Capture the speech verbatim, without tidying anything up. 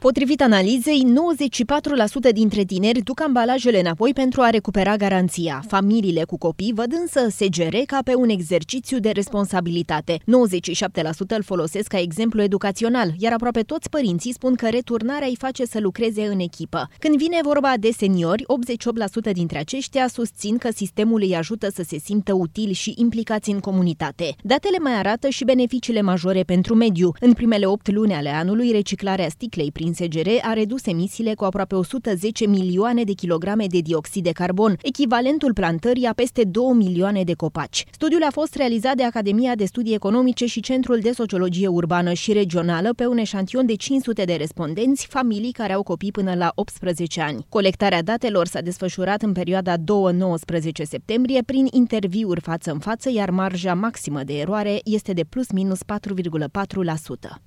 Potrivit analizei, nouăzeci și patru la sută dintre tineri duc ambalajele înapoi pentru a recupera garanția. Familiile cu copii văd însă S G R ca pe un exercițiu de responsabilitate. nouăzeci și șapte la sută îl folosesc ca exemplu educațional, iar aproape toți părinții spun că returnarea îi face să lucreze în echipă. Când vine vorba de seniori, optzeci și opt la sută dintre aceștia susțin că sistemul îi ajută să se simtă utili și implicați în comunitate. Datele mai arată și beneficiile majore pentru mediu. În primele opt luni ale anului, reciclarea sticlei prin S G R a redus emisiile cu aproape o sută zece milioane de kilograme de dioxid de carbon, echivalentul plantării a peste două milioane de copaci. Studiul a fost realizat de Academia de Studii Economice și Centrul de Sociologie Urbană și Regională pe un eșantion de cinci sute de respondenți, familii care au copii până la optsprezece ani. Colectarea datelor s-a desfășurat în perioada doi - nouăsprezece septembrie prin interviuri față în față, iar marja maximă de eroare este de plus minus patru virgulă patru la sută.